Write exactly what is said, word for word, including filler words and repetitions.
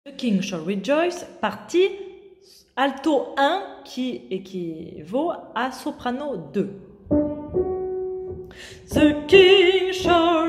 The King Shall Rejoice, partie alto un qui équivaut à soprano deux. The king shall